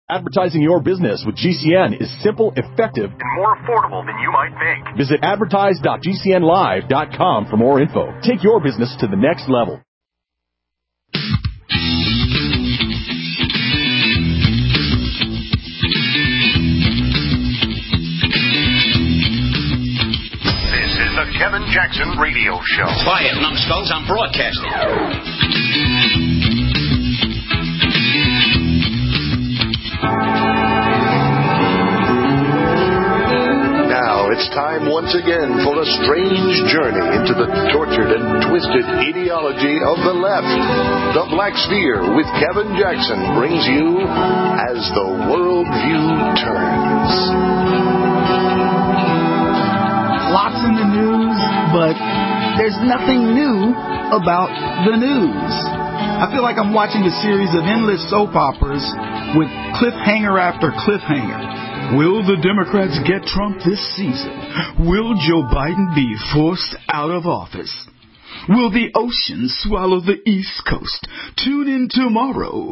Advertising your business with GCN is simple, effective, and more affordable than you might think. Visit advertise.gcnlive.com for more info. Take your business to the next level. This is the Kevin Jackson Radio Show. Quiet, numbskulls, I'm broadcasting. Now it's time once again for a strange journey into the tortured and twisted ideology of the left. The Black Sphere with Kevin Jackson brings you As the Worldview Turns. Lots in the news, but there's nothing new about the news. I feel like I'm watching a series of endless soap operas with cliffhanger after cliffhanger. Will the Democrats get Trump this season? Will Joe Biden be forced out of office? Will the ocean swallow the East Coast? Tune in tomorrow,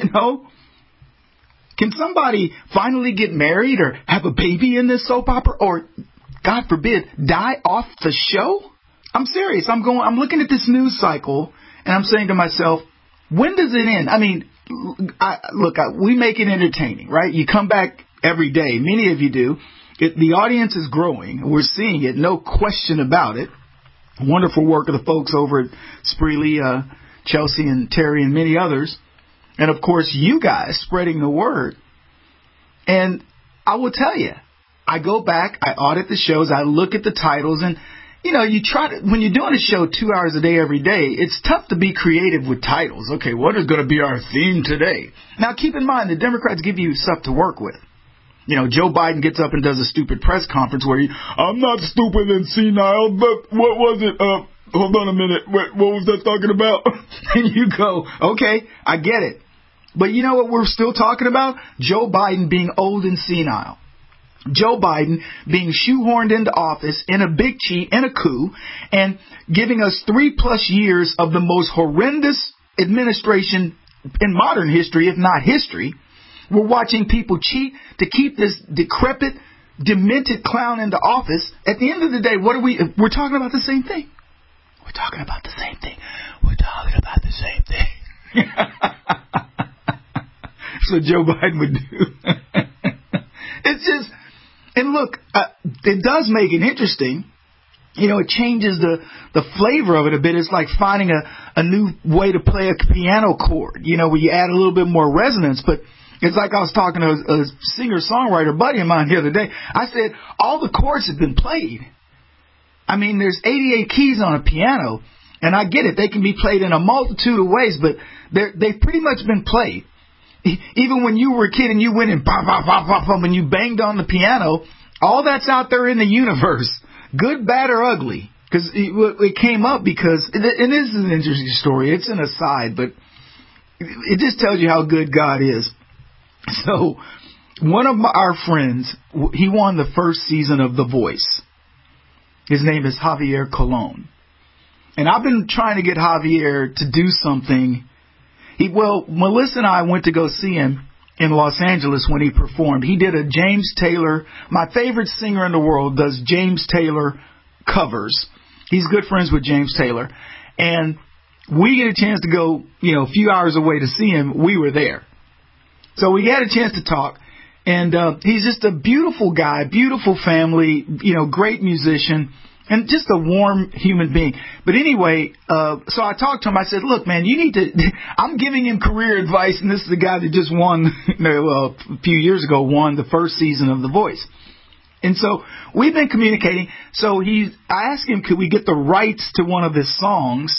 Can somebody finally get married or have a baby in this soap opera? Or, God forbid, die off the show? I'm serious. I'm looking at this news cycle, and I'm saying to myself, when does it end? I mean, we make it entertaining, right? You come back every day. Many of you do. The audience is growing. We're seeing it. No question about it. Wonderful work of the folks over at Spreely, Chelsea and Terry and many others. And, of course, you guys spreading the word. And I will tell you, I go back, I audit the shows, I look at the titles, and, you try to, when you're doing a show 2 hours a day every day, it's tough to be creative with titles. Okay, what is going to be our theme today? Now, keep in mind, the Democrats give you stuff to work with. Joe Biden gets up and does a stupid press conference where I'm not stupid and senile, but what was it? Hold on a minute. What was that talking about? And you go, okay, I get it. But you know what we're still talking about? Joe Biden being old and senile. Joe Biden being shoehorned into office in a big cheat, in a coup, and giving us 3+ years of the most horrendous administration in modern history, if not history. We're watching people cheat to keep this decrepit, demented clown into office. At the end of the day, we're talking about the same thing. We're talking about the same thing. We're talking about the same thing. That's what Joe Biden would do. It's just, and look, it does make it interesting. It changes the flavor of it a bit. It's like finding a new way to play a piano chord, where you add a little bit more resonance. But it's like I was talking to a singer-songwriter buddy of mine the other day. I said, all the chords have been played. I mean, there's 88 keys on a piano, and I get it. They can be played in a multitude of ways, but they've pretty much been played. Even when you were a kid and you went and pop, pop, pop, pop, pop, and you banged on the piano, all that's out there in the universe, good, bad, or ugly. Because it came up because, and this is an interesting story. It's an aside, but it just tells you how good God is. So, one of our friends, he won the first season of The Voice. His name is Javier Colon. And I've been trying to get Javier to do something. Melissa and I went to go see him in Los Angeles when he performed. He did a James Taylor, my favorite singer in the world, does James Taylor covers. He's good friends with James Taylor. And we get a chance to go, a few hours away to see him. We were there. So we had a chance to talk, and he's just a beautiful guy, beautiful family, great musician, and just a warm human being. But anyway, so I talked to him. I said, look, man, you need to – I'm giving him career advice, and this is the guy that just won, a few years ago, won the first season of The Voice. And so we've been communicating. So I asked him, could we get the rights to one of his songs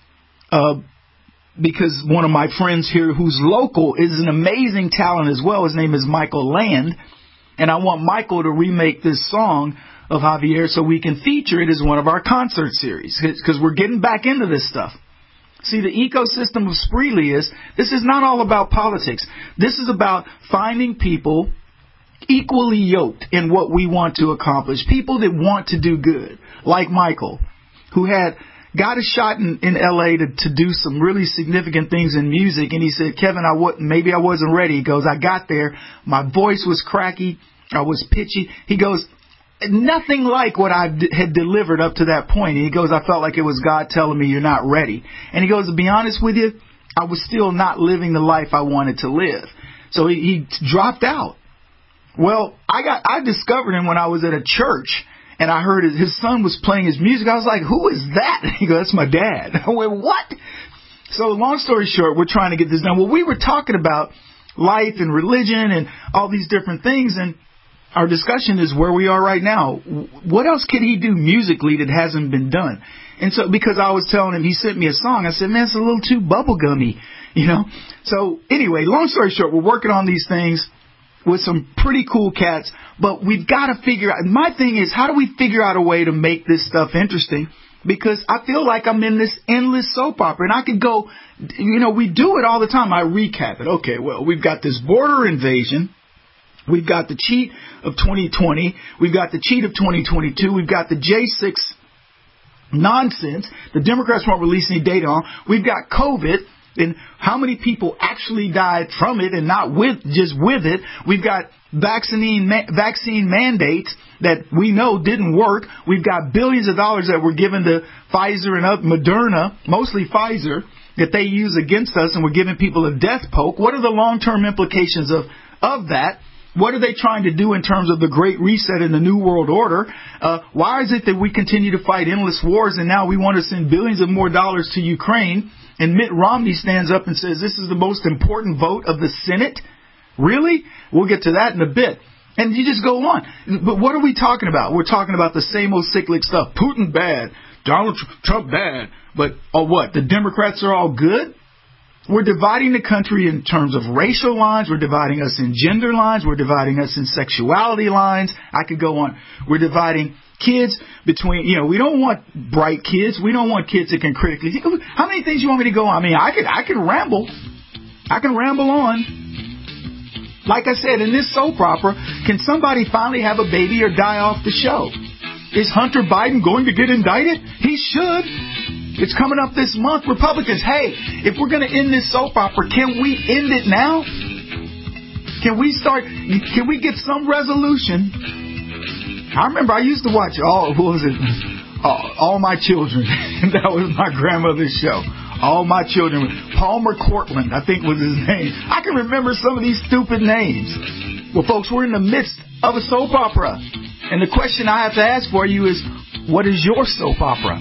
because one of my friends here who's local is an amazing talent as well. His name is Michael Land. And I want Michael to remake this song of Javier so we can feature it as one of our concert series. Because we're getting back into this stuff. See, the ecosystem of Spreely this is not all about politics. This is about finding people equally yoked in what we want to accomplish. People that want to do good. Like Michael, who had got a shot in L.A. to do some really significant things in music. And he said, Kevin, maybe I wasn't ready. He goes, I got there. My voice was cracky. I was pitchy. He goes, nothing like what I had delivered up to that point. And he goes, I felt like it was God telling me you're not ready. And he goes, to be honest with you, I was still not living the life I wanted to live. So he dropped out. Well, I discovered him when I was at a church, and I heard his son was playing his music. I was like, who is that? He goes, that's my dad. I went, what? So long story short, we're trying to get this done. Well, we were talking about life and religion and all these different things, and our discussion is where we are right now. What else can he do musically that hasn't been done? And so, because I was telling him, he sent me a song, I said, man, it's a little too bubblegummy, you know? So anyway, long story short, we're working on these things with some pretty cool cats, but we've got to figure out, my thing is, how do we figure out a way to make this stuff interesting? Because I feel like I'm in this endless soap opera, and I could go, you know, we do it all the time. I recap it. Okay, well, we've got this border invasion. We've got the cheat of 2020. We've got the cheat of 2022. We've got the J6 nonsense the Democrats won't release any data on. We've got COVID and how many people actually died from it and not just with it. We've got vaccine mandates that we know didn't work. We've got billions of dollars that were given to Pfizer and Moderna, mostly Pfizer, that they use against us, and we're giving people a death poke. What are the long-term implications of that? What are they trying to do in terms of the Great Reset and the New World Order? Why is it that we continue to fight endless wars and now we want to send billions of more dollars to Ukraine? And Mitt Romney stands up and says this is the most important vote of the Senate? Really? We'll get to that in a bit. And you just go on. But what are we talking about? We're talking about the same old cyclic stuff. Putin bad. Donald Trump bad. But what? The Democrats are all good? We're dividing the country in terms of racial lines. We're dividing us in gender lines. We're dividing us in sexuality lines. I could go on. We're dividing kids between, you know, we don't want bright kids. We don't want kids that can critically think. How many things you want me to go on? I mean, I could ramble. I can ramble on. Like I said, in this soap opera, can somebody finally have a baby or die off the show? Is Hunter Biden going to get indicted? He should. It's coming up this month. Republicans, hey, if we're going to end this soap opera, can we end it now? Can we get some resolution? I remember I used to watch All My Children. That was my grandmother's show. All My Children. Palmer Cortland, I think was his name. I can remember some of these stupid names. Well, folks, we're in the midst of a soap opera. And the question I have to ask for you is, what is your soap opera?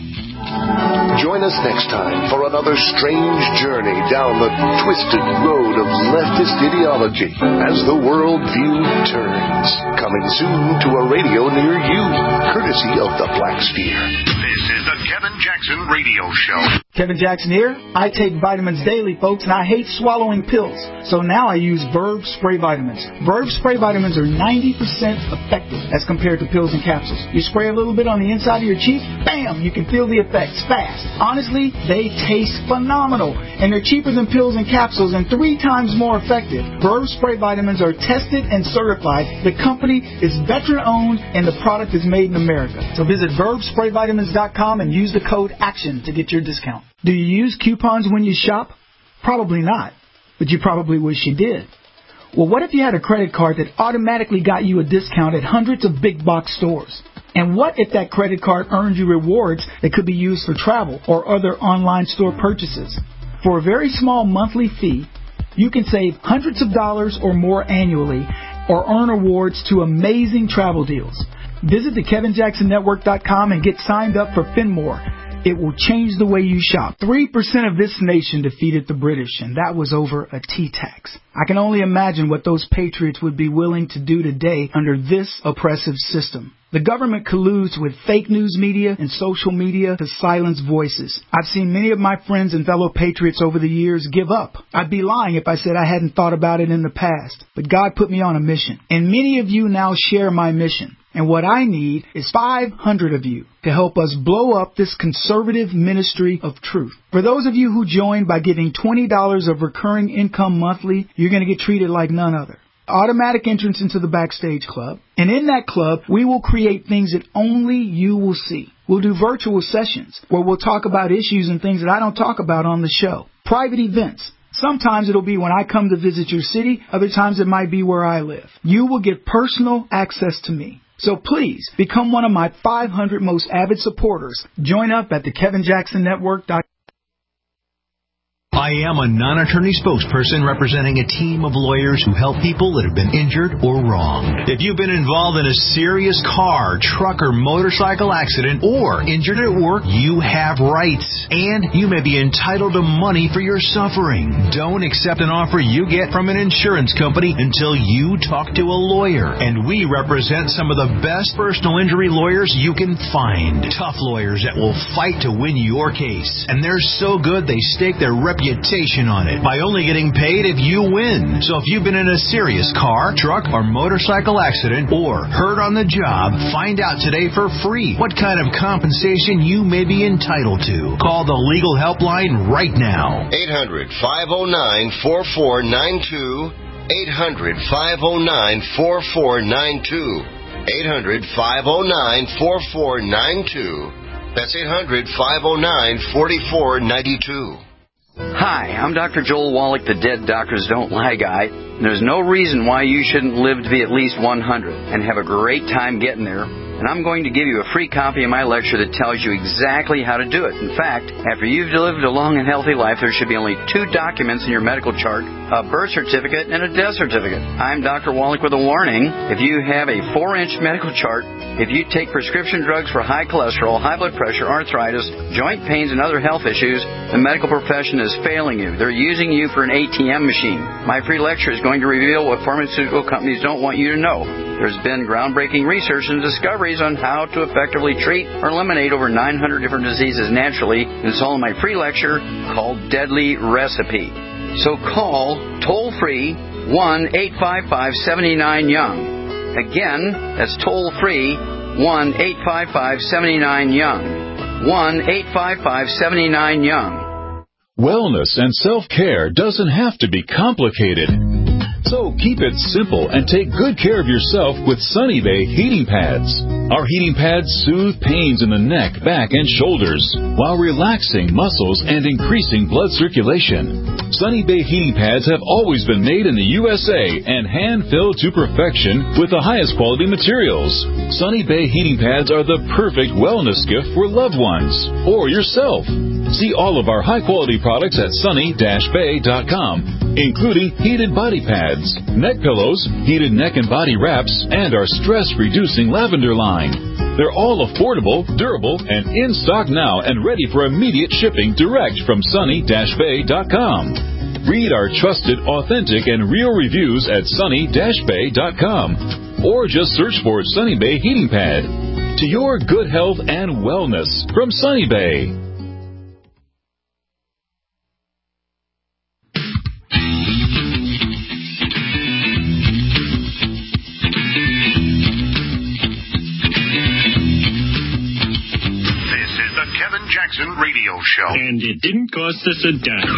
Join us next time for another strange journey down the twisted road of leftist ideology as the worldview turns. Coming soon to a radio near you, courtesy of the Black Sphere. This is the Kevin Jackson Radio Show. Kevin Jackson here. I take vitamins daily, folks, and I hate swallowing pills. So now I use Verb Spray Vitamins. Verb Spray Vitamins are 90% effective as compared to pills and capsules. You spray a little bit on the inside of your cheek, bam, you can feel the effects fast. Honestly, they taste phenomenal, and they're cheaper than pills and capsules and 3 times more effective. Verb Spray Vitamins are tested and certified. The company is veteran-owned, and the product is made in America. So visit VerbSprayVitamins.com and use the code ACTION to get your discount. Do you use coupons when you shop? Probably not, but you probably wish you did. Well, what if you had a credit card that automatically got you a discount at hundreds of big box stores? And what if that credit card earned you rewards that could be used for travel or other online store purchases? For a very small monthly fee, you can save hundreds of dollars or more annually or earn awards to amazing travel deals. Visit the KevinJacksonNetwork.com and get signed up for Finmore. It will change the way you shop. 3% of this nation defeated the British, and that was over a tea tax. I can only imagine what those patriots would be willing to do today under this oppressive system. The government colludes with fake news media and social media to silence voices. I've seen many of my friends and fellow patriots over the years give up. I'd be lying if I said I hadn't thought about it in the past. But God put me on a mission. And many of you now share my mission. And what I need is 500 of you to help us blow up this conservative ministry of truth. For those of you who join by giving $20 of recurring income monthly, you're going to get treated like none other. automatic entrance into the Backstage Club. And in that club, we will create things that only you will see. We'll do virtual sessions where we'll talk about issues and things that I don't talk about on the show. Private events. Sometimes it'll be when I come to visit your city. Other times it might be where I live. You will get personal access to me. So please become one of my 500 most avid supporters. Join up at thekevinjacksonnetwork.com. I am a non-attorney spokesperson representing a team of lawyers who help people that have been injured or wronged. If you've been involved in a serious car, truck, or motorcycle accident or injured at work, you have rights, and you may be entitled to money for your suffering. Don't accept an offer you get from an insurance company until you talk to a lawyer, and we represent some of the best personal injury lawyers you can find. Tough lawyers that will fight to win your case, and they're so good they stake their reputation on it by only getting paid if you win. So if you've been in a serious car, truck, or motorcycle accident or hurt on the job, find out today for free what kind of compensation you may be entitled to. Call the legal helpline right now. 800-509-4492. 800-509-4492. 800-509-4492. That's 800-509-4492. Hi, I'm Dr. Joel Wallach, the Dead Doctors Don't Lie guy. There's no reason why you shouldn't live to be at least 100 and have a great time getting there. And I'm going to give you a free copy of my lecture that tells you exactly how to do it. In fact, after you've lived a long and healthy life, there should be only 2 documents in your medical chart, a birth certificate and a death certificate. I'm Dr. Wallach with a warning. If you have a 4-inch medical chart, if you take prescription drugs for high cholesterol, high blood pressure, arthritis, joint pains, and other health issues, the medical profession is failing you. They're using you for an ATM machine. My free lecture is going to reveal what pharmaceutical companies don't want you to know. There's been groundbreaking research and discoveries on how to effectively treat or eliminate over 900 different diseases naturally, and it's all in my free lecture called Deadly Recipe. So call toll-free 1-855-79-YOUNG. Again, that's toll-free 1-855-79-YOUNG. 1-855-79-YOUNG. Wellness and self-care doesn't have to be complicated. So keep it simple and take good care of yourself with Sunny Bay heating pads. Our heating pads soothe pains in the neck, back, and shoulders while relaxing muscles and increasing blood circulation. Sunny Bay heating pads have always been made in the USA and hand-filled to perfection with the highest quality materials. Sunny Bay heating pads are the perfect wellness gift for loved ones or yourself. See all of our high-quality products at sunny-bay.com, including heated body pads, neck pillows, heated neck and body wraps, and our stress-reducing lavender line. They're all affordable, durable, and in stock now and ready for immediate shipping direct from sunny-bay.com. Read our trusted, authentic, and real reviews at sunny-bay.com, or just search for Sunny Bay Heating Pad. To your good health and wellness from Sunny Bay. Jackson Radio Show. And it didn't cost us a dime.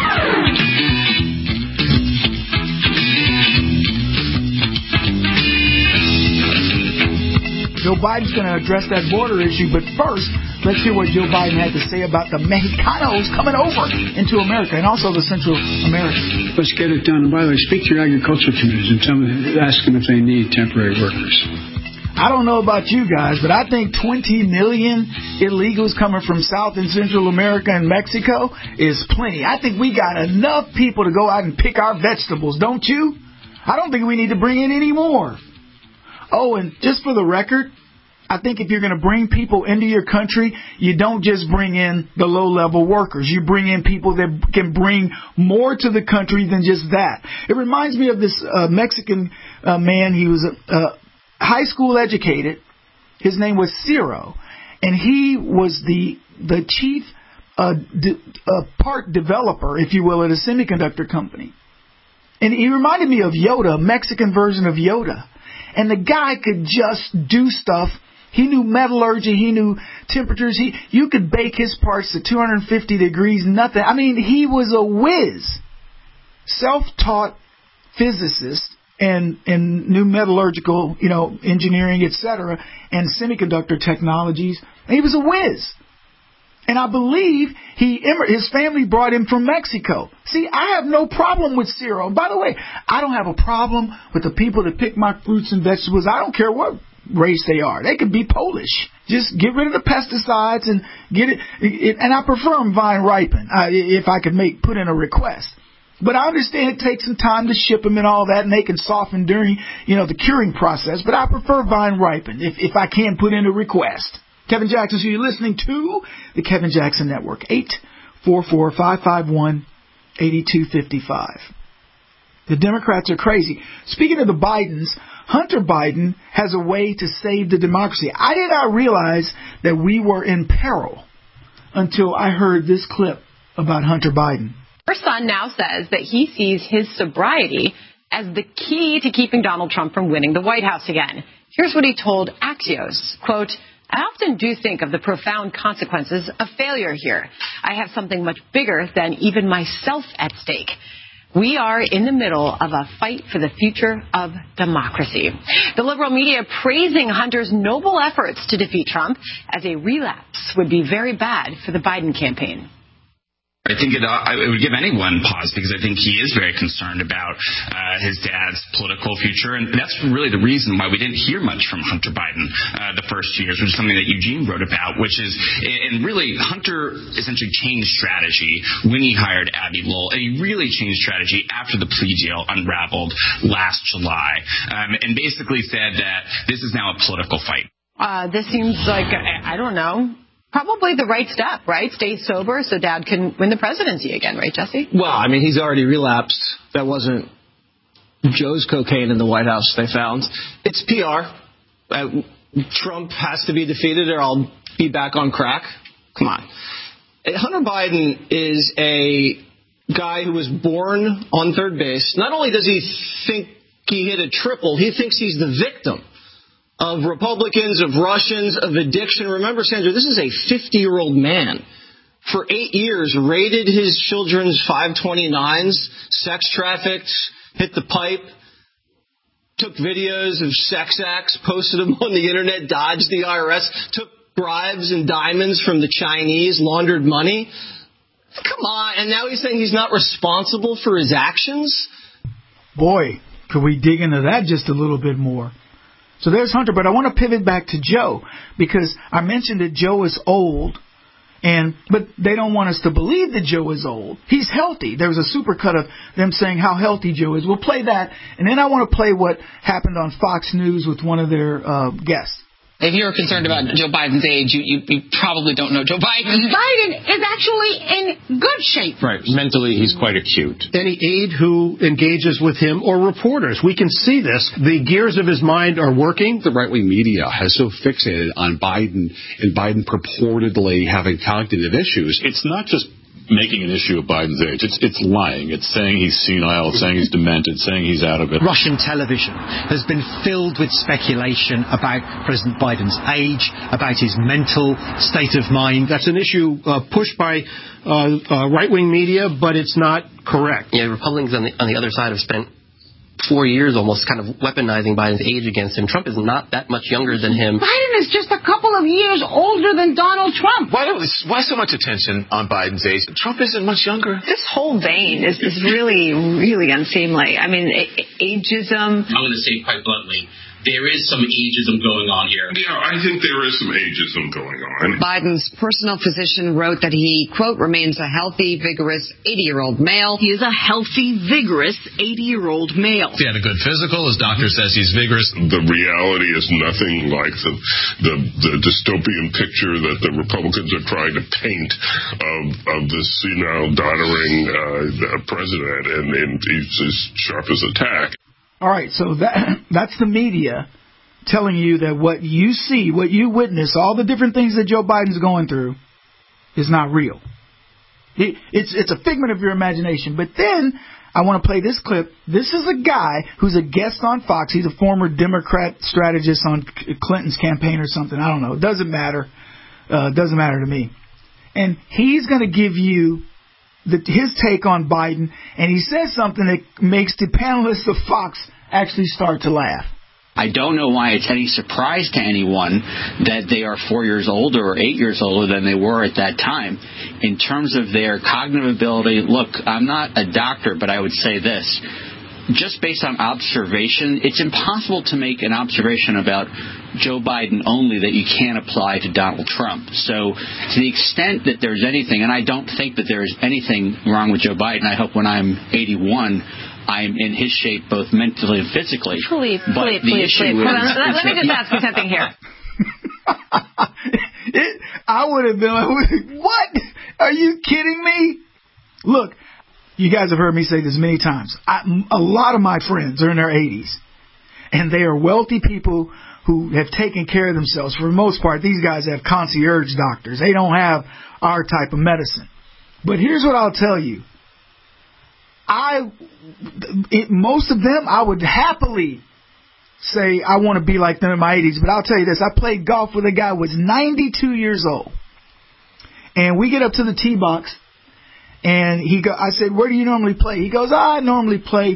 Joe Biden's going to address that border issue, but first, let's hear what Joe Biden had to say about the Mexicanos coming over into America and also the Central America. Let's get it done. And by the way, speak to your agriculture communities and ask them if they need temporary workers. I don't know about you guys, but I think 20 million illegals coming from South and Central America and Mexico is plenty. I think we got enough people to go out and pick our vegetables, don't you? I don't think we need to bring in any more. Oh, and just for the record, I think if you're going to bring people into your country, you don't just bring in the low-level workers. You bring in people that can bring more to the country than just that. It reminds me of this Mexican man. He was high school educated. His name was Ciro, and he was the chief part developer, if you will, at a semiconductor company. And he reminded me of Yoda, a Mexican version of Yoda. And the guy could just do stuff. He knew metallurgy. He knew temperatures. You could bake his parts to 250 degrees, nothing. I mean, he was a whiz. Self-taught physicist and new metallurgical, engineering, etc., and semiconductor technologies. And he was a whiz. And I believe his family brought him from Mexico. See, I have no problem with Ciro. By the way, I don't have a problem with the people that pick my fruits and vegetables. I don't care what race they are. They could be Polish. Just get rid of the pesticides and get it. And I prefer them vine ripened, if I could put in a request. But I understand it takes some time to ship them and all that, and they can soften during, the curing process. But I prefer vine ripened if I can put in a request. Kevin Jackson, so you're listening to the Kevin Jackson Network, 844-551-8255. The Democrats are crazy. Speaking of the Bidens, Hunter Biden has a way to save the democracy. I did not realize that we were in peril until I heard this clip about Hunter Biden. Her son now says that he sees his sobriety as the key to keeping Donald Trump from winning the White House again. Here's what he told Axios, quote, I often do think of the profound consequences of failure here. I have something much bigger than even myself at stake. We are in the middle of a fight for the future of democracy. The liberal media praising Hunter's noble efforts to defeat Trump as a relapse would be very bad for the Biden campaign. I think it would give anyone pause because I think he is very concerned about his dad's political future. And that's really the reason why we didn't hear much from Hunter Biden the first 2 years, which is something that Eugene wrote about, which is, and really Hunter essentially changed strategy when he hired Abby Lowell. And he really changed strategy after the plea deal unraveled last July, and basically said that this is now a political fight. This seems like, I don't know, probably the right step, right? Stay sober so Dad can win the presidency again, right, Jesse? Well, I mean, he's already relapsed. That wasn't Joe's cocaine in the White House they found. It's PR. Trump has to be defeated or I'll be back on crack. Come on. Hunter Biden is a guy who was born on third base. Not only does he think he hit a triple, he thinks he's the victim of Republicans, of Russians, of addiction. Remember, Sandra, this is a 50-year-old man. For 8 years, raided his children's 529s, sex trafficked, hit the pipe, took videos of sex acts, posted them on the internet, dodged the IRS, took bribes and diamonds from the Chinese, laundered money. Come on. And now he's saying he's not responsible for his actions? Boy, could we dig into that just a little bit more? So there's Hunter, but I want to pivot back to Joe because I mentioned that Joe is old, but they don't want us to believe that Joe is old. He's healthy. There was a supercut of them saying how healthy Joe is. We'll play that, and then I want to play what happened on Fox News with one of their guests. If you're concerned about Joe Biden's age, you probably don't know Joe Biden. Biden is actually in good shape. Right. Mentally, he's quite acute. Any aide who engages with him or reporters, we can see this. The gears of his mind are working. The right-wing media has so fixated on Biden and Biden purportedly having cognitive issues. It's not just making an issue of Biden's age. It's lying. It's saying he's senile. It's saying he's demented. Saying he's out of it. Russian television has been filled with speculation about President Biden's age, about his mental state of mind. That's an issue pushed by right-wing media, but it's not correct. Yeah, Republicans on the other side have spent 4 years almost kind of weaponizing Biden's age against him. Trump is not that much younger than him. Biden is just a couple of years older than Donald Trump. Why so much attention on Biden's age? Trump isn't much younger. This whole vein is really, really unseemly. I mean, ageism. I'm going to say quite bluntly, there is some ageism going on here. Yeah, I think there is some ageism going on. Biden's personal physician wrote that he, quote, remains a healthy, vigorous 80-year-old male. He is a healthy, vigorous 80-year-old male. He had a good physical. His doctor says he's vigorous. The reality is nothing like the dystopian picture that the Republicans are trying to paint of this senile, doddering president, and he's as sharp as a tack. All right, so that's the media telling you that what you see, what you witness, all the different things that Joe Biden's going through is not real. It's a figment of your imagination. But then I want to play this clip. This is a guy who's a guest on Fox. He's a former Democrat strategist on Clinton's campaign or something. I don't know. It doesn't matter. It doesn't matter to me. And he's going to give you his take on Biden, and he says something that makes the panelists of Fox actually start to laugh. I don't know why it's any surprise to anyone that they are 4 years older or 8 years older than they were at that time. In terms of their cognitive ability, look, I'm not a doctor, but I would say this. Just based on observation, it's impossible to make an observation about Joe Biden only that you can't apply to Donald Trump. So to the extent that there's anything, and I don't think that there is anything wrong with Joe Biden, I hope when I'm 81, I'm in his shape both mentally and physically. Please. Hold on. Let me just ask you something here. I would have been like, what? Are you kidding me? Look, you guys have heard me say this many times. A lot of my friends are in their 80s, and they are wealthy people who have taken care of themselves. For the most part, these guys have concierge doctors. They don't have our type of medicine. But here's what I'll tell you. Most of them, I would happily say I want to be like them in my 80s. But I'll tell you this. I played golf with a guy who was 92 years old. And we get up to the tee box. And I said, where do you normally play? He goes, I normally play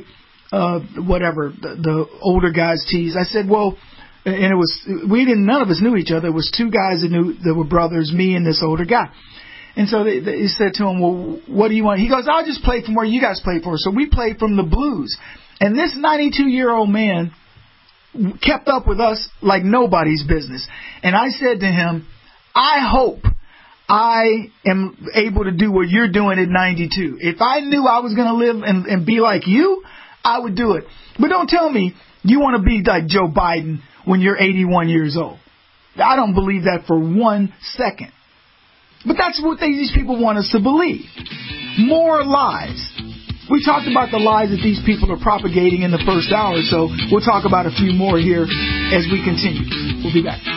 the older guys' tees. I said, well, and none of us knew each other. It was two guys that were brothers, me and this older guy. And so they said to him, well, what do you want? He goes, I'll just play from where you guys play for. So we played from the blues. And this 92-year-old man kept up with us like nobody's business. And I said to him, I hope I am able to do what you're doing at 92. If I knew I was going to live and be like you, I would do it. But don't tell me you want to be like Joe Biden when you're 81 years old. I don't believe that for 1 second. But that's what these people want us to believe. More lies. We talked about the lies that these people are propagating in the first hour, so we'll talk about a few more here as we continue. We'll be back.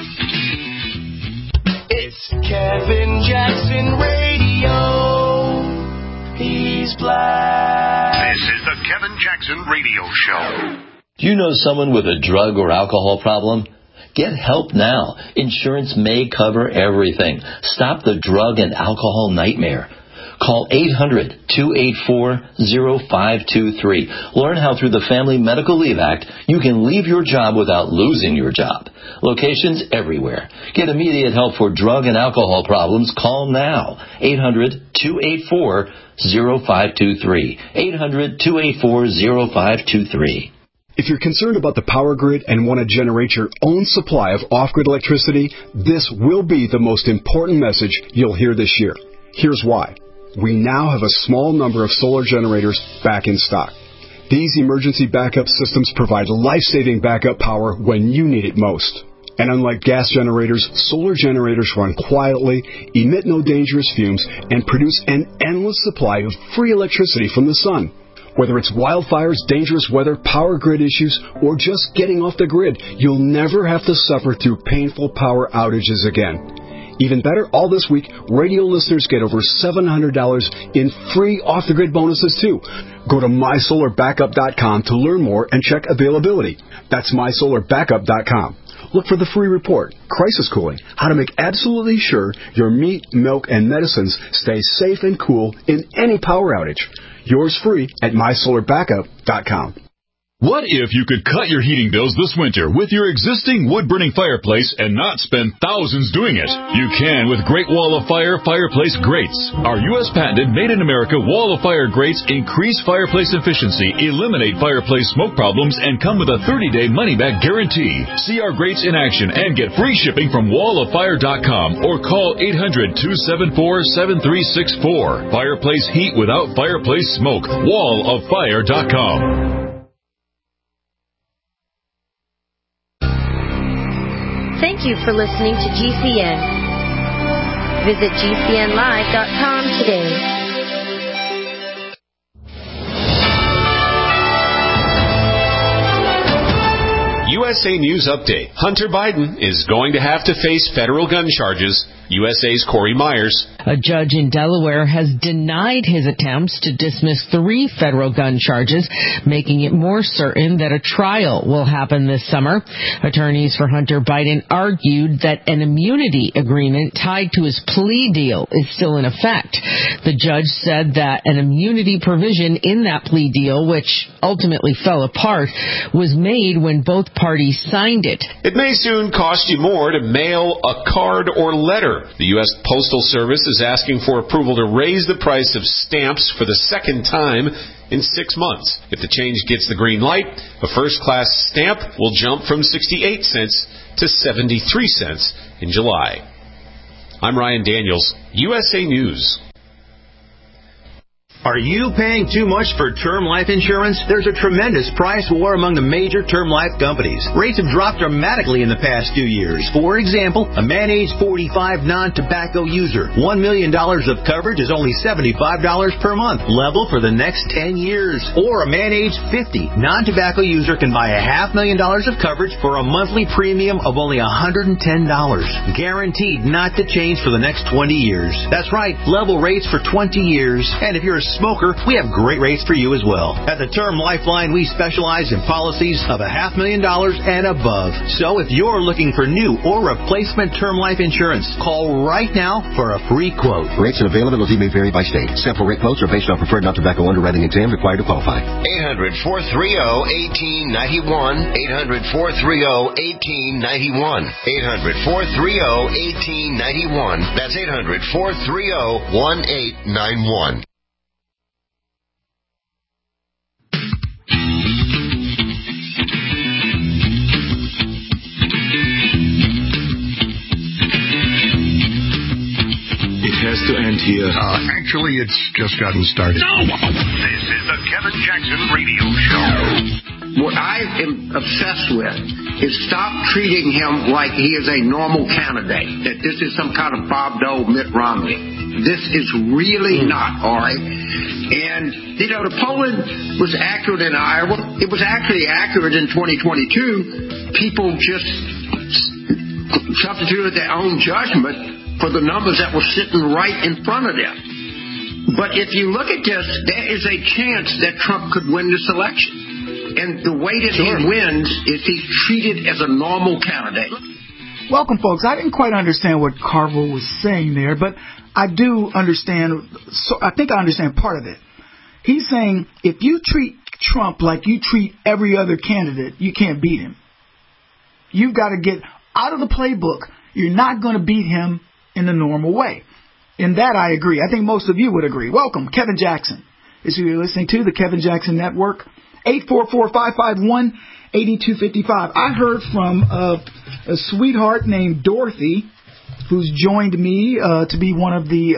It's Kevin Jackson Radio. He's black. This is the Kevin Jackson Radio Show. Do you know someone with a drug or alcohol problem? Get help now. Insurance may cover everything. Stop the drug and alcohol nightmare. Call 800-284-0523. Learn how through the Family Medical Leave Act you can leave your job without losing your job. Locations everywhere. Get immediate help for drug and alcohol problems. Call now. 800-284-0523. 800-284-0523. If you're concerned about the power grid and want to generate your own supply of off-grid electricity, this will be the most important message you'll hear this year. Here's why. We now have a small number of solar generators back in stock. These emergency backup systems provide life-saving backup power when you need it most. And unlike gas generators, solar generators run quietly, emit no dangerous fumes, and produce an endless supply of free electricity from the sun. Whether it's wildfires, dangerous weather, power grid issues, or just getting off the grid, you'll never have to suffer through painful power outages again. Even better, all this week, radio listeners get over $700 in free off-the-grid bonuses, too. Go to mysolarbackup.com to learn more and check availability. That's mysolarbackup.com. Look for the free report, Crisis Cooling, how to make absolutely sure your meat, milk, and medicines stay safe and cool in any power outage. Yours free at mysolarbackup.com. What if you could cut your heating bills this winter with your existing wood-burning fireplace and not spend thousands doing it? You can with Great Wall of Fire fireplace grates. Our U.S. patented made-in-America Wall of Fire grates increase fireplace efficiency, eliminate fireplace smoke problems, and come with a 30-day money-back guarantee. See our grates in action and get free shipping from walloffire.com or call 800-274-7364. Fireplace heat without fireplace smoke. walloffire.com. Thank you for listening to GCN. Visit GCNlive.com today. USA News Update. Hunter Biden is going to have to face federal gun charges. USA's Corey Myers. A judge in Delaware has denied his attempts to dismiss 3 federal gun charges, making it more certain that a trial will happen this summer. Attorneys for Hunter Biden argued that an immunity agreement tied to his plea deal is still in effect. The judge said that an immunity provision in that plea deal, which ultimately fell apart, was made when both parties signed it. It may soon cost you more to mail a card or letter. The U.S. Postal Service is asking for approval to raise the price of stamps for the second time in 6 months. If the change gets the green light, a first-class stamp will jump from 68 cents to 73 cents in July. I'm Ryan Daniels, USA News. Are you paying too much for term life insurance? There's a tremendous price war among the major term life companies. Rates have dropped dramatically in the past 2 years. For example, a man age 45 non-tobacco user, $1 million of coverage is only $75 per month, level for the next 10 years. Or a man age 50 non-tobacco user can buy $500,000 of coverage for a monthly premium of only $110, guaranteed not to change for the next 20 years. That's right, level rates for 20 years. And if you're a smoker, we have great rates for you as well. At the Term Lifeline, we specialize in policies of $500,000 and above. So if you're looking for new or replacement term life insurance, call right now for a free quote. Rates and availability may vary by state. Sample rate quotes are based on preferred non-tobacco underwriting exam required to qualify. 800-430-1891. 800-430-1891. 800-430-1891. That's 800-430-1891. Has to end here. Actually, it's just gotten started. No! This is the Kevin Jackson Radio Show. What I am obsessed with is stop treating him like he is a normal candidate, that this is some kind of Bob Dole, Mitt Romney. This is really not, all right? And, the polling was accurate in Iowa. It was actually accurate in 2022. People just substituted their own judgment for the numbers that were sitting right in front of them. But if you look at this, there is a chance that Trump could win this election. And the way that he wins is he's treated as a normal candidate. Welcome, folks. I didn't quite understand what Carville was saying there, but I do understand. So I think I understand part of it. He's saying if you treat Trump like you treat every other candidate, you can't beat him. You've got to get out of the playbook. You're not going to beat him in the normal way. In that, I agree. I think most of you would agree. Welcome, Kevin Jackson. This is who you're listening to, the Kevin Jackson Network. 844-551-8255. I heard from a sweetheart named Dorothy, who's joined me to be one of the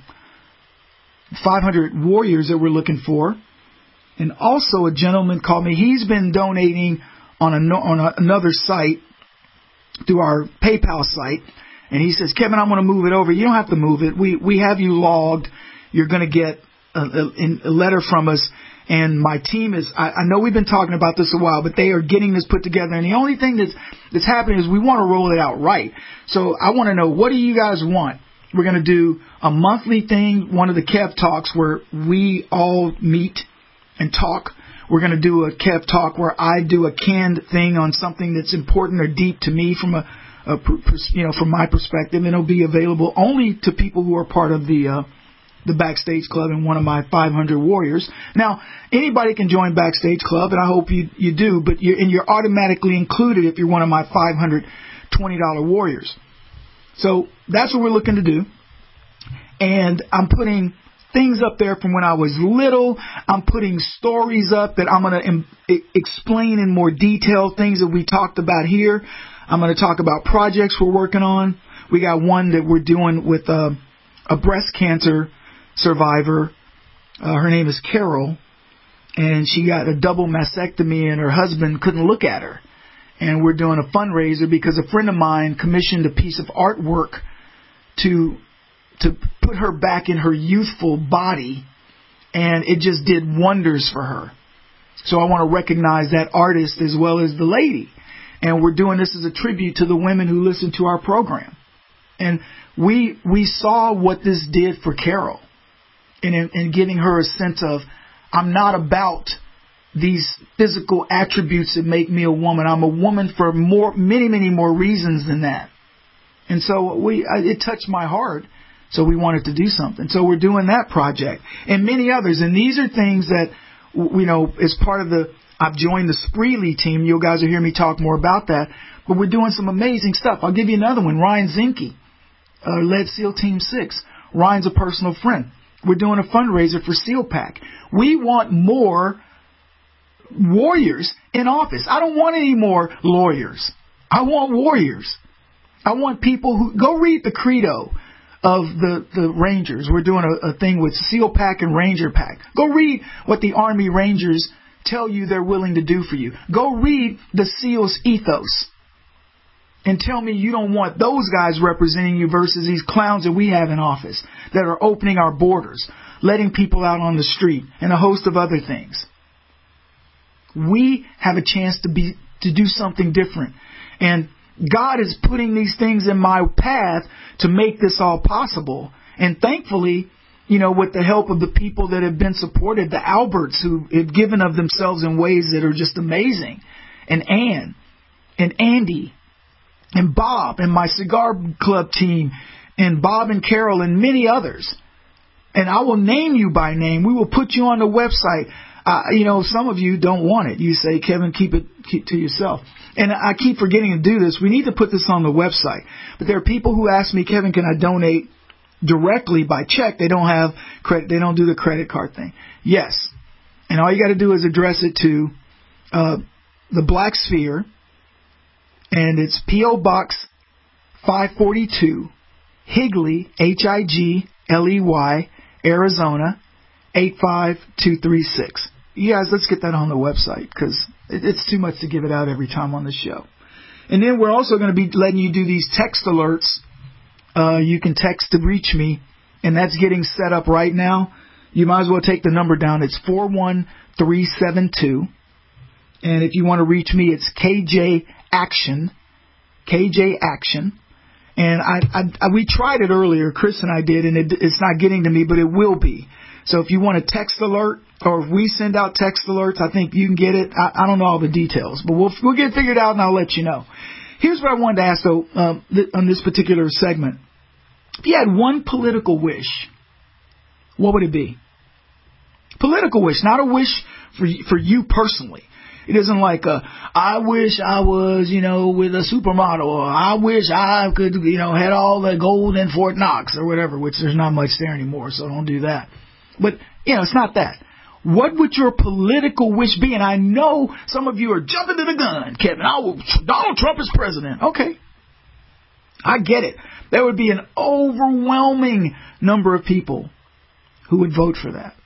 500 warriors that we're looking for. And also a gentleman called me. He's been donating on another site through our PayPal site. And he says, Kevin, I'm going to move it over. You don't have to move it. We have you logged. You're going to get a letter from us. And my team is, I know we've been talking about this a while, but they are getting this put together. And the only thing that's happening is we want to roll it out right. So I want to know, what do you guys want? We're going to do a monthly thing, one of the Kev Talks, where we all meet and talk. We're going to do a Kev Talk where I do a canned thing on something that's important or deep to me from from my perspective, and it'll be available only to people who are part of the Backstage Club and one of my 500 warriors. Now, anybody can join Backstage Club, and I hope you do, but you're automatically included if you're one of my 500 $20 warriors. So that's what we're looking to do. And I'm putting things up there from when I was little. I'm putting stories up that I'm going to explain in more detail, things that we talked about here. I'm going to talk about projects we're working on. We got one that we're doing with a breast cancer survivor. Her name is Carol, and she got a double mastectomy, and her husband couldn't look at her. And we're doing a fundraiser because a friend of mine commissioned a piece of artwork to put her back in her youthful body, and it just did wonders for her. So I want to recognize that artist as well as the lady. And we're doing this as a tribute to the women who listen to our program. And we saw what this did for Carol in giving her a sense of, I'm not about these physical attributes that make me a woman. I'm a woman for many more reasons than that. And so it touched my heart. So we wanted to do something. So we're doing that project and many others. And these are things that, as part of I've joined the Spreely team. You guys will hear me talk more about that. But we're doing some amazing stuff. I'll give you another one. Ryan Zinke, led SEAL Team 6. Ryan's a personal friend. We're doing a fundraiser for SEAL Pack. We want more warriors in office. I don't want any more lawyers. I want warriors. I want people who go read the credo of the Rangers. We're doing a thing with SEAL Pack and Ranger Pack. Go read what the Army Rangers tell you they're willing to do for you. Go read the SEALs ethos and tell me you don't want those guys representing you versus these clowns that we have in office that are opening our borders, letting people out on the street, and a host of other things. We have a chance to do something different. And God is putting these things in my path to make this all possible. And thankfully, with the help of the people that have been supported, the Alberts who have given of themselves in ways that are just amazing, and Ann, and Andy, and Bob, and my Cigar Club team, and Bob and Carol, and many others. And I will name you by name. We will put you on the website. Some of you don't want it. You say, Kevin, keep to yourself. And I keep forgetting to do this. We need to put this on the website. But there are people who ask me, Kevin, can I donate directly by check? They don't have credit. They don't do the credit card thing. Yes. And all you got to do is address it to the Black Sphere. And it's P.O. Box 542, Higley, Higley, Arizona, 85236. You guys, let's get that on the website because it's too much to give it out every time on the show. And then we're also going to be letting you do these text alerts. You can text to reach me, and that's getting set up right now. You might as well take the number down. It's 41372. And if you want to reach me, it's KJ Action. KJ Action. And we tried it earlier, Chris and I did, and it's not getting to me, but it will be. So if you want a text alert, or if we send out text alerts, I think you can get it. I don't know all the details, but we'll get it figured out, and I'll let you know. Here's what I wanted to ask, though, on this particular segment. If you had one political wish, what would it be? Political wish, not a wish for you personally. It isn't like I wish I was, with a supermodel, or I wish I could, had all the gold in Fort Knox or whatever, which there's not much there anymore, so don't do that. But, it's not that. What would your political wish be? And I know some of you are jumping to the gun, Kevin. Donald Trump is president. Okay. I get it. There would be an overwhelming number of people who would vote for that.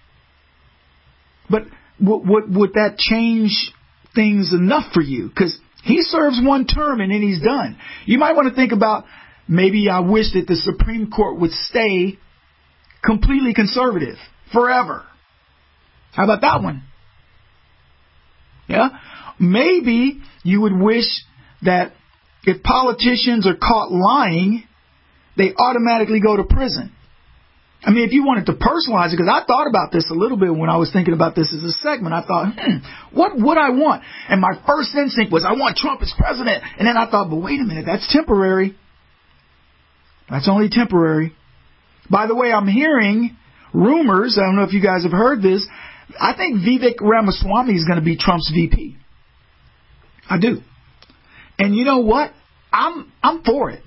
But would that change things enough for you? Because he serves one term and then he's done. You might want to think about, maybe I wish that the Supreme Court would stay completely conservative forever. How about that one? Yeah? Maybe you would wish that if politicians are caught lying, they automatically go to prison. I mean, if you wanted to personalize it, because I thought about this a little bit when I was thinking about this as a segment. I thought, what would I want? And my first instinct was, I want Trump as president. And then I thought, but wait a minute, that's temporary. That's only temporary. By the way, I'm hearing rumors, I don't know if you guys have heard this, I think Vivek Ramaswamy is going to be Trump's VP. I do. And you know what? I'm for it.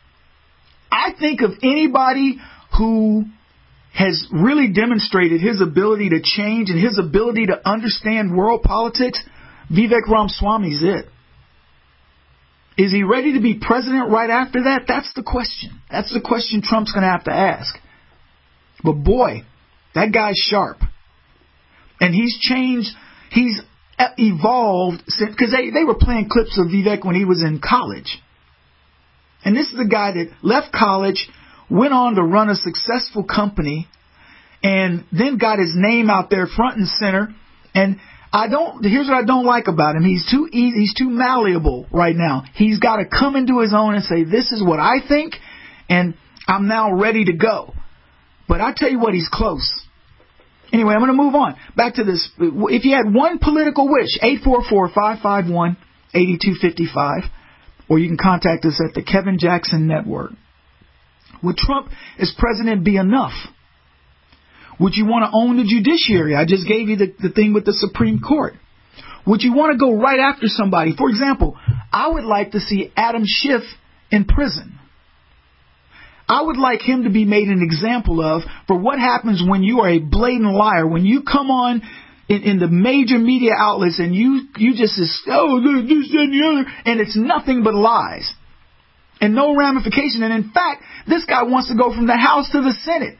I think of anybody who has really demonstrated his ability to change and his ability to understand world politics, Vivek Ramaswamy is it. Is he ready to be president right after that? That's the question. That's the question Trump's going to have to ask. But boy, that guy's sharp. And he's changed, he's evolved, because they were playing clips of Vivek when he was in college. And this is a guy that left college, went on to run a successful company, and then got his name out there front and center. And here's what I don't like about him. He's too easy, he's too malleable right now. He's got to come into his own and say, this is what I think, and I'm now ready to go. But I tell you what, he's close. Anyway, I'm going to move on. Back to this. If you had one political wish, 844-551-8255, or you can contact us at the Kevin Jackson Network. Would Trump as president be enough? Would you want to own the judiciary? I just gave you the thing with the Supreme Court. Would you want to go right after somebody? For example, I would like to see Adam Schiff in prison. I would like him to be made an example of for what happens when you are a blatant liar, when you come on in the major media outlets and you just say, oh, this and the other, and it's nothing but lies and no ramification. And in fact, this guy wants to go from the House to the Senate.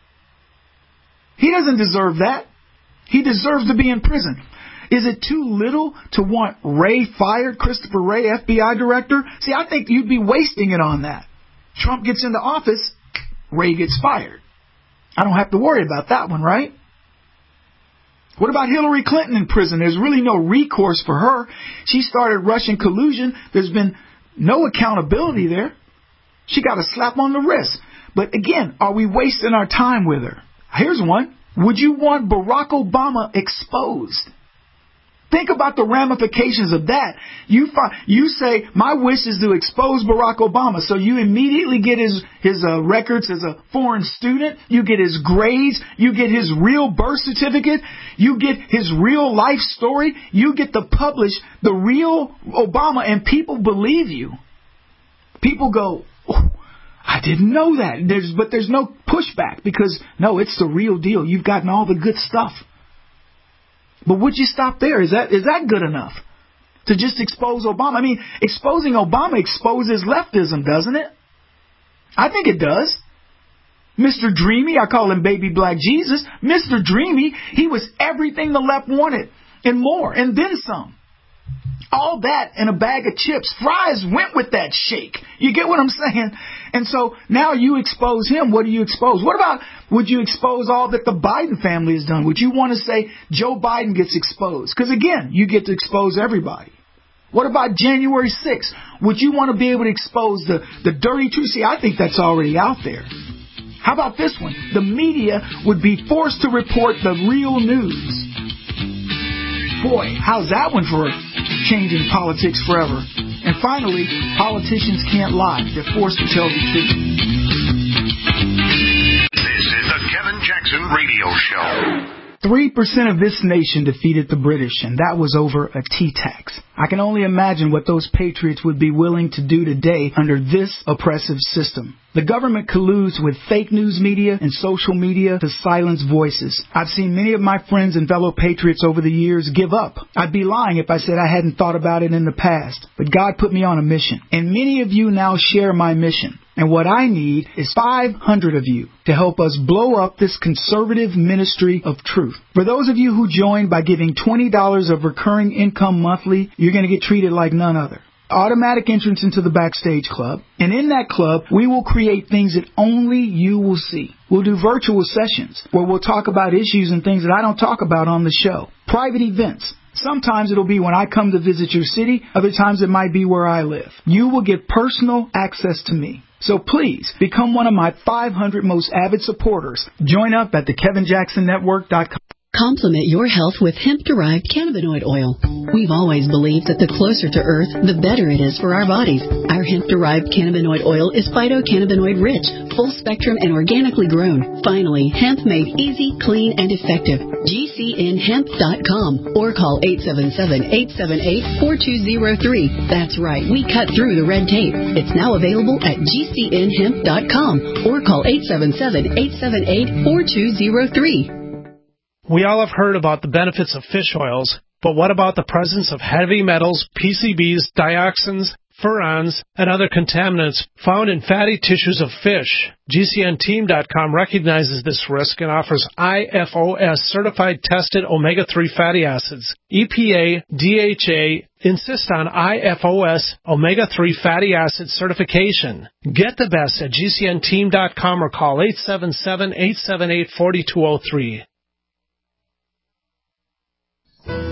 He doesn't deserve that. He deserves to be in prison. Is it too little to want Wray fired, Christopher Wray, FBI director? See, I think you'd be wasting it on that. Trump gets into office, Wray gets fired. I don't have to worry about that one, right? What about Hillary Clinton in prison? There's really no recourse for her. She started Russian collusion. There's been no accountability there. She got a slap on the wrist. But again, are we wasting our time with her? Here's one. Would you want Barack Obama exposed? Think about the ramifications of that. You say, my wish is to expose Barack Obama. So you immediately get his records as a foreign student. You get his grades. You get his real birth certificate. You get his real life story. You get to publish the real Obama, and people believe you. People go, oh, I didn't know that. But there's no pushback because, no, it's the real deal. You've gotten all the good stuff. But would you stop there? Is that good enough to just expose Obama? I mean, exposing Obama exposes leftism, doesn't it? I think it does. Mr. Dreamy, I call him Baby Black Jesus. Mr. Dreamy, he was everything the left wanted and more, and then some. All that in a bag of chips. Fries went with that shake. You get what I'm saying? And so now you expose him. What do you expose? What about, would you expose all that the Biden family has done? Would you want to say Joe Biden gets exposed? Because again, you get to expose everybody. What about January 6th? Would you want to be able to expose the dirty truth? See, I think that's already out there. How about this one? The media would be forced to report the real news. Boy, how's that one for changing politics forever? And finally, politicians can't lie. They're forced to tell the truth. This is the Kevin Jackson Radio Show. 3% of this nation defeated the British, and that was over a tea tax. I can only imagine what those patriots would be willing to do today under this oppressive system. The government colludes with fake news media and social media to silence voices. I've seen many of my friends and fellow patriots over the years give up. I'd be lying if I said I hadn't thought about it in the past. But God put me on a mission, and many of you now share my mission. And what I need is 500 of you to help us blow up this conservative ministry of truth. For those of you who join by giving $20 of recurring income monthly, you're going to get treated like none other. Automatic entrance into the Backstage Club. And in that club, we will create things that only you will see. We'll do virtual sessions where we'll talk about issues and things that I don't talk about on the show. Private events. Sometimes it'll be when I come to visit your city. Other times it might be where I live. You will get personal access to me. So please, become one of my 500 most avid supporters. Join up at thekevinjacksonnetwork.com. Complement your health with hemp-derived cannabinoid oil. We've always believed that the closer to Earth, the better it is for our bodies. Our hemp-derived cannabinoid oil is phytocannabinoid-rich, full-spectrum, and organically grown. Finally, hemp made easy, clean, and effective. GCNhemp.com or call 877-878-4203. That's right, we cut through the red tape. It's now available at GCNhemp.com or call 877-878-4203. We all have heard about the benefits of fish oils, but what about the presence of heavy metals, PCBs, dioxins, furans, and other contaminants found in fatty tissues of fish? GCNteam.com recognizes this risk and offers IFOS certified tested omega-3 fatty acids. EPA, DHA insist on IFOS omega-3 fatty acid certification. Get the best at GCNteam.com or call 877-878-4203.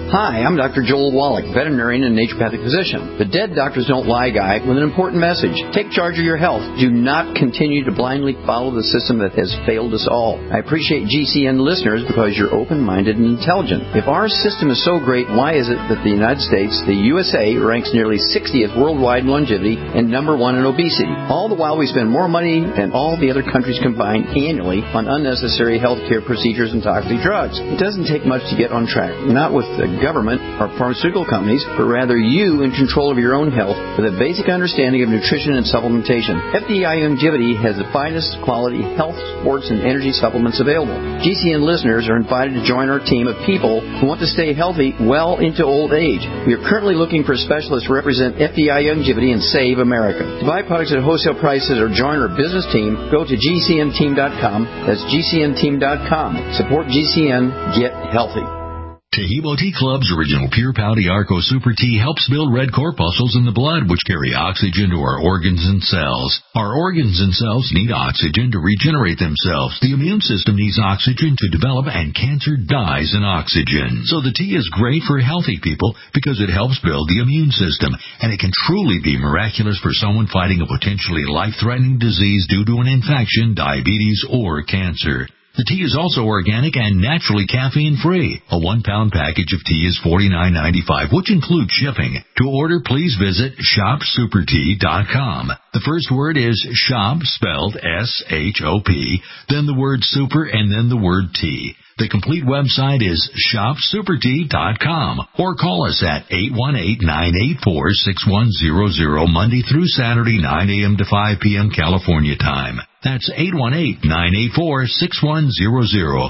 Hi, I'm Dr. Joel Wallach, veterinarian and naturopathic physician. The Dead Doctors Don't Lie guy with an important message. Take charge of your health. Do not continue to blindly follow the system that has failed us all. I appreciate GCN listeners because you're open-minded and intelligent. If our system is so great, why is it that the United States, the USA, ranks nearly 60th worldwide in longevity and number 1 in obesity? All the while we spend more money than all the other countries combined annually on unnecessary healthcare procedures and toxic drugs. It doesn't take much to get on track. Not with the government or pharmaceutical companies, but rather you in control of your own health with a basic understanding of nutrition and supplementation. FDI Longevity has the finest quality health, sports, and energy supplements available. GCN listeners are invited to join our team of people who want to stay healthy well into old age. We are currently looking for specialists to represent FDI Longevity and Save America. To buy products at wholesale prices or join our business team, go to GCNteam.com. That's GCNteam.com. Support GCN. Get healthy. Taheebo Tea Club's original Pure Pouty Arco Super Tea helps build red corpuscles in the blood, which carry oxygen to our organs and cells. Our organs and cells need oxygen to regenerate themselves. The immune system needs oxygen to develop, and cancer dies in oxygen. So the tea is great for healthy people because it helps build the immune system, and it can truly be miraculous for someone fighting a potentially life-threatening disease due to an infection, diabetes, or cancer. The tea is also organic and naturally caffeine-free. A 1-pound package of tea is $49.95, which includes shipping. To order, please visit shopsupertea.com. The first word is shop, spelled S-H-O-P, then the word super, and then the word tea. The complete website is shopsupertea.com, or call us at 818-984-6100 Monday through Saturday, 9 a.m. to 5 p.m. California time. That's 818-984-6100.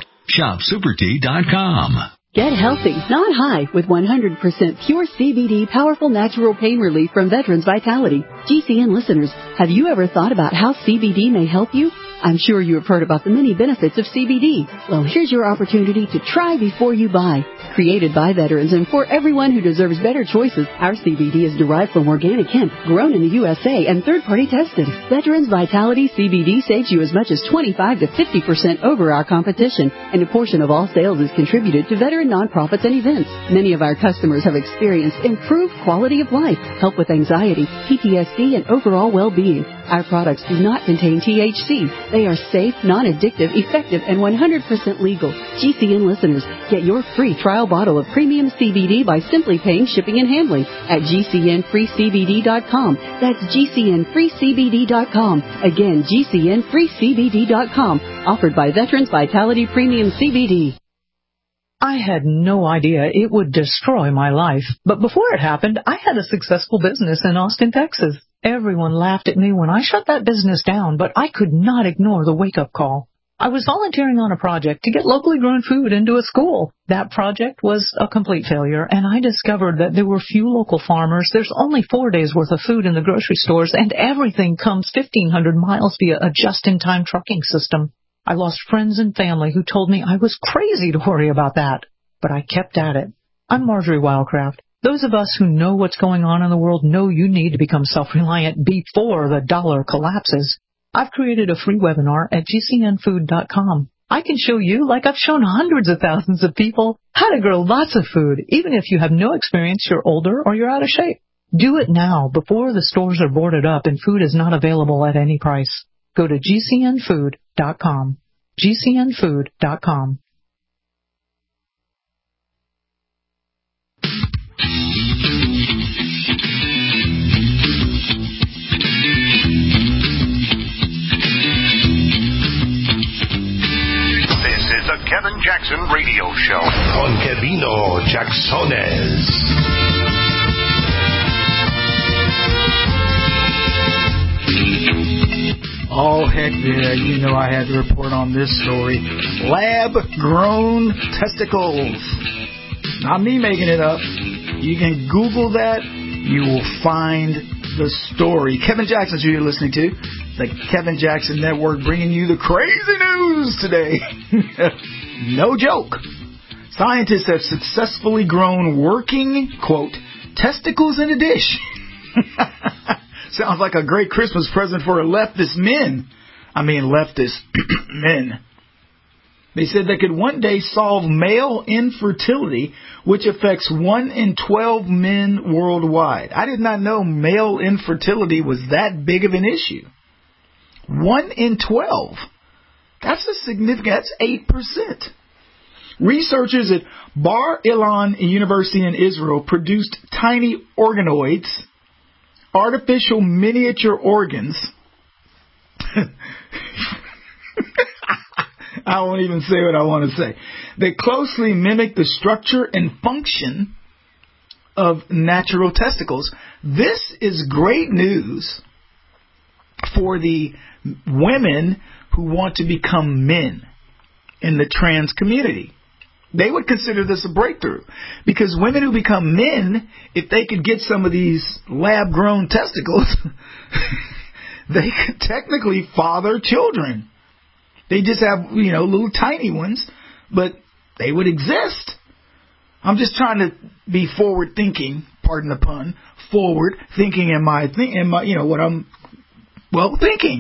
Shopsupertea.com. Get healthy, not high, with 100% pure CBD powerful natural pain relief from Veterans Vitality. GCN listeners, have you ever thought about how CBD may help you? I'm sure you have heard about the many benefits of CBD. Well, here's your opportunity to try before you buy. Created by veterans and for everyone who deserves better choices, our CBD is derived from organic hemp, grown in the USA and third-party tested. Veterans Vitality CBD saves you as much as 25 to 50% over our competition, and a portion of all sales is contributed to veteran nonprofits and events. Many of our customers have experienced improved quality of life, help with anxiety, PTSD, and overall well-being. Our products do not contain THC. They are safe, non-addictive, effective, and 100% legal. GCN listeners, get your free trial bottle of premium CBD by simply paying shipping and handling at GCNFreeCBD.com. That's GCNFreeCBD.com. Again, GCNFreeCBD.com. Offered by Veterans Vitality Premium CBD. I had no idea it would destroy my life. But before it happened, I had a successful business in Austin, Texas. Everyone laughed at me when I shut that business down, but I could not ignore the wake-up call. I was volunteering on a project to get locally grown food into a school. That project was a complete failure, and I discovered that there were few local farmers. There's only 4 days' worth of food in the grocery stores, and everything comes 1,500 miles via a just-in-time trucking system. I lost friends and family who told me I was crazy to worry about that, but I kept at it. I'm Marjorie Wildcraft. Those of us who know what's going on in the world know you need to become self-reliant before the dollar collapses. I've created a free webinar at GCNfood.com. I can show you, like I've shown hundreds of thousands of people, how to grow lots of food, even if you have no experience, you're older, or you're out of shape. Do it now, before the stores are boarded up and food is not available at any price. Go to GCNfood.com. GCNfood.com. The Kevin Jackson Radio Show. Con Kevino Jacksones. Oh, heck yeah. You know I had to report on this story. Lab-grown testicles. Not me making it up. You can Google that. You will find the story. Kevin Jackson's who you're listening to. The Kevin Jackson Network bringing you the crazy news today. No joke. Scientists have successfully grown working, quote, testicles in a dish. Sounds like a great Christmas present for leftist men. I mean, leftist men. They said they could one day solve male infertility, which affects 1 in 12 men worldwide. I did not know male infertility was that big of an issue. 1 in 12. That's a significant, that's 8%. Researchers at Bar Ilan University in Israel produced tiny organoids, artificial miniature organs. I won't even say what I want to say. They closely mimic the structure and function of natural testicles. This is great news for the women who want to become men in the trans community. They would consider this a breakthrough, because women who become men, if they could get some of these lab-grown testicles, they could technically father children. They just have, little tiny ones, but they would exist. I'm just trying to be forward thinking, pardon the pun, forward thinking in my what I'm thinking.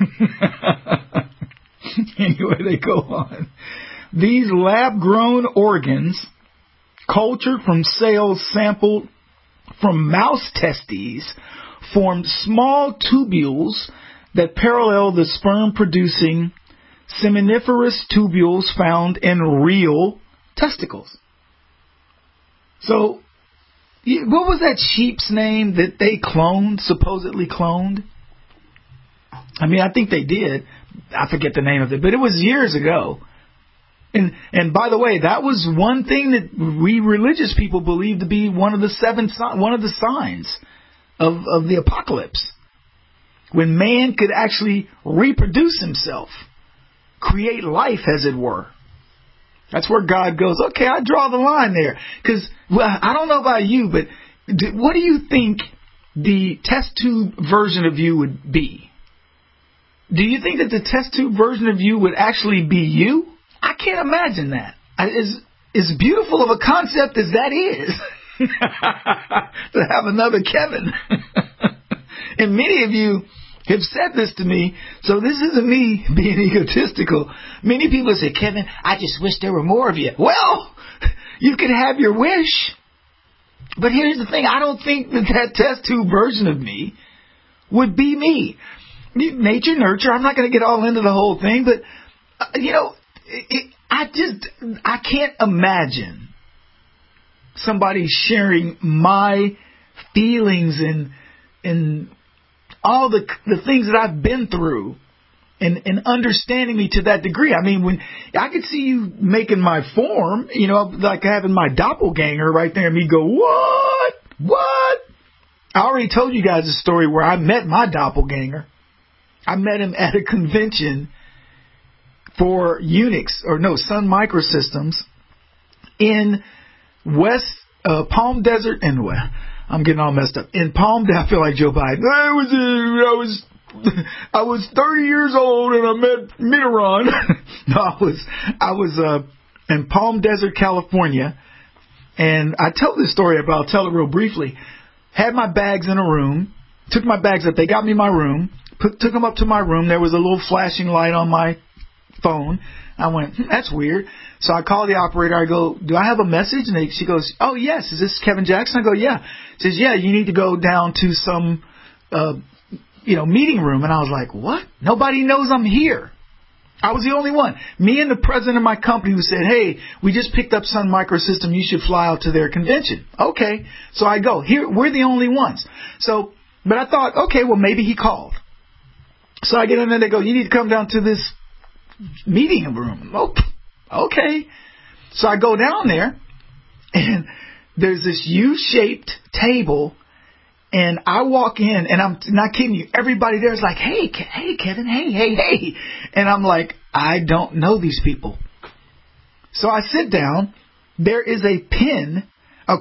Anyway, they go on. These lab-grown organs, cultured from cells sampled from mouse testes, formed small tubules that parallel the sperm-producing seminiferous tubules found in real testicles. So, what was that sheep's name that they supposedly cloned? I mean, I think they did. I forget the name of it, but it was years ago. And by the way, that was one thing that we religious people believe to be one of the signs of the apocalypse. When man could actually reproduce himself, create life, as it were. That's where God goes, okay, I draw the line there. Because, I don't know about you, but what do you think the test tube version of you would be? Do you think that the test tube version of you would actually be you? I can't imagine that. As beautiful of a concept as that is, to have another Kevin. And many of you have said this to me, so this isn't me being egotistical. Many people say, Kevin, I just wish there were more of you. Well, you can have your wish. But here's the thing. I don't think that test tube version of me would be me. Nature, nurture. I'm not going to get all into the whole thing, but, I can't imagine somebody sharing my feelings and all the things that I've been through and understanding me to that degree. I mean, when I could see you making my form, like having my doppelganger right there, and me go, what? I already told you guys a story where I met my doppelganger. I met him at a convention for Sun Microsystems in West Palm Desert, and I'm getting all messed up. In Palm Desert, I feel like Joe Biden. I was 30 years old and I met Mitterrand. No, I was in Palm Desert, California, and I tell this story, but I'll tell it real briefly. Had my bags in a room, took my bags up. They got me my room, took them up to my room. There was a little flashing light on my phone. I went, that's weird. So I called the operator. I go, do I have a message? And she goes, oh, yes. Is this Kevin Jackson? I go, yeah. She says, yeah, you need to go down to some, meeting room. And I was like, what? Nobody knows I'm here. I was the only one. Me and the president of my company who said, hey, we just picked up Sun Microsystem. You should fly out to their convention. Okay. So I go. Here, we're the only ones. So, but I thought, okay, well, maybe he called. So I get in there. They go, you need to come down to this meeting room. Oh, okay. So I go down there, and there's this U-shaped table, and I walk in, and I'm not kidding you. Everybody there is like, hey, Kevin, hey. And I'm like, I don't know these people. So I sit down. There is a pin, a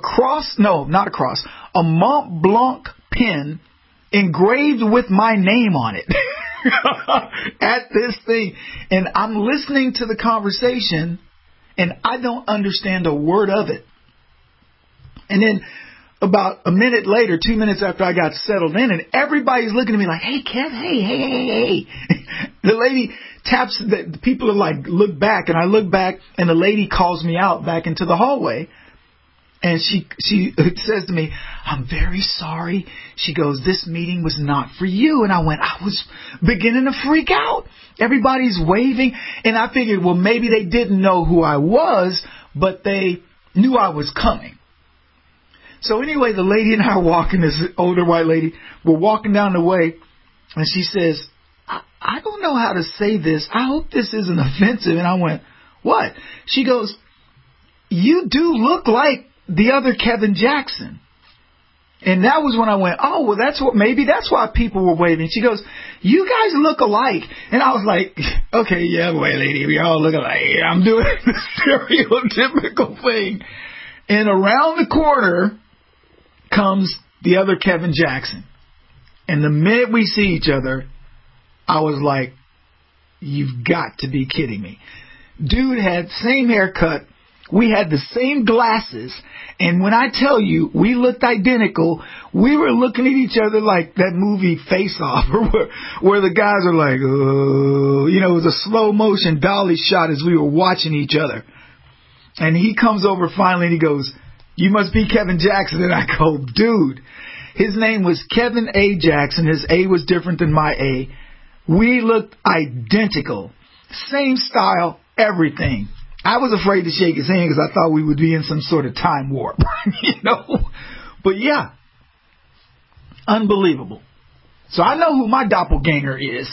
Mont Blanc pin engraved with my name on it. At this thing, and I'm listening to the conversation, and I don't understand a word of it. And then about a minute later, 2 minutes after I got settled in, and everybody's looking at me like, hey, Kev, hey. The lady taps, the people are like, look back, and I look back, and the lady calls me out back into the hallway. And she says to me, I'm very sorry. She goes, this meeting was not for you. And I went, I was beginning to freak out. Everybody's waving. And I figured, well, maybe they didn't know who I was, but they knew I was coming. So anyway, the lady and I are walking, this older white lady, we're walking down the way. And she says, I don't know how to say this. I hope this isn't offensive. And I went, what? She goes, you do look like the other Kevin Jackson. And that was when I went, oh, well, maybe that's why people were waving. She goes, you guys look alike. And I was like, okay, yeah, white lady, we all look alike. I'm doing the stereotypical thing. And around the corner comes the other Kevin Jackson. And the minute we see each other, I was like, you've got to be kidding me. Dude had same haircut. We had the same glasses, and when I tell you we looked identical, we were looking at each other like that movie Face Off, where the guys are like, oh, you know, it was a slow motion dolly shot as we were watching each other. And he comes over finally and he goes, you must be Kevin Jackson. And I go, dude, his name was Kevin A. Jackson. His A was different than my A. We looked identical. Same style, everything. I was afraid to shake his hand because I thought we would be in some sort of time warp, you know. But yeah, unbelievable. So I know who my doppelganger is.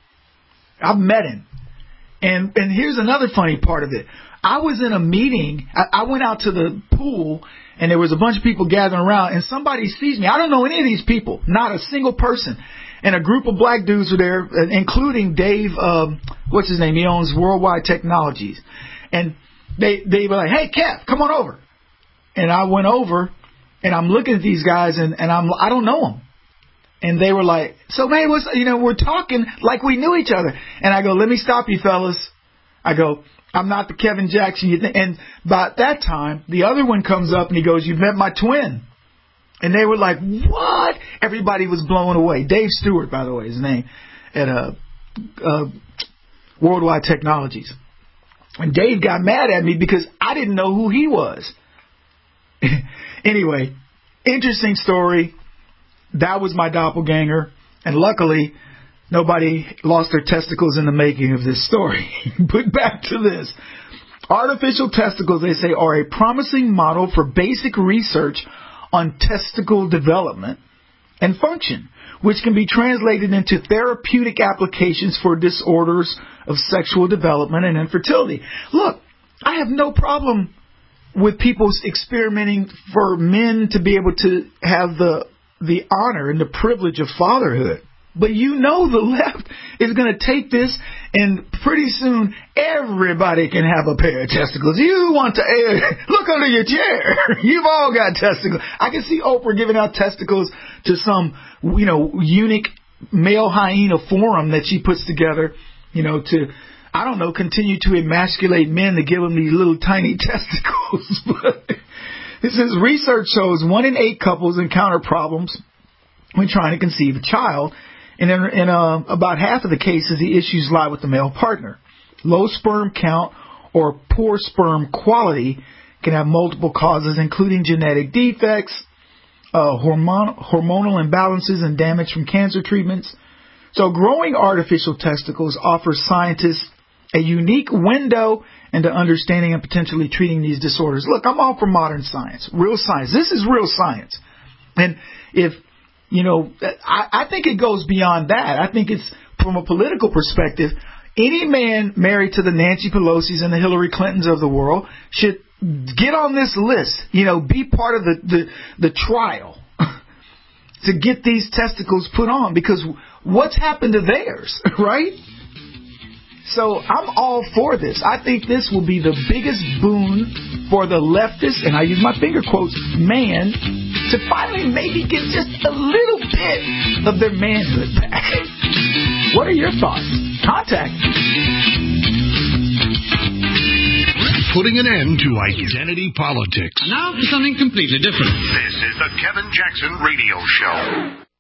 I've met him. And here's another funny part of it. I was in a meeting. I went out to the pool, and there was a bunch of people gathering around, and somebody sees me. I don't know any of these people, not a single person. And a group of black dudes were there, including Dave, what's his name? He owns Worldwide Technologies. And they were like, hey, Kev, come on over. And I went over, and I'm looking at these guys, and I don't know them. And they were like, so, man, we're talking like we knew each other. And I go, let me stop you, fellas. I go, I'm not the Kevin Jackson you think. And by that time, the other one comes up, and he goes, you've met my twin. And they were like, what? Everybody was blown away. Dave Stewart, by the way, his name, at Worldwide Technologies. And Dave got mad at me because I didn't know who he was. Anyway, interesting story. That was my doppelganger. And luckily, nobody lost their testicles in the making of this story. But back to this. Artificial testicles, they say, are a promising model for basic research on testicle development and function, which can be translated into therapeutic applications for disorders of sexual development and infertility. Look, I have no problem with people experimenting for men to be able to have the honor and the privilege of fatherhood. But you know the left is going to take this, and pretty soon everybody can have a pair of testicles. You want to look under your chair. You've all got testicles. I can see Oprah giving out testicles to some, unique male hyena forum that she puts together, to, I don't know, continue to emasculate men to give them these little tiny testicles. But this is research shows 1 in 8 couples encounter problems when trying to conceive a child. And in about half of the cases, the issues lie with the male partner. Low sperm count or poor sperm quality can have multiple causes, including genetic defects, hormonal imbalances, and damage from cancer treatments. So growing artificial testicles offers scientists a unique window into understanding and potentially treating these disorders. Look, I'm all for modern science, real science. This is real science. And if I think it goes beyond that. I think it's from a political perspective. Any man married to the Nancy Pelosi's and the Hillary Clintons of the world should get on this list. Be part of the trial to get these testicles put on, because what's happened to theirs, right? So I'm all for this. I think this will be the biggest boon for the leftist, and I use my finger quotes, man, to finally maybe get just a little bit of their manhood back. What are your thoughts? Contact me. Putting an end to identity politics. And now for something completely different. This is the Kevin Jackson Radio Show.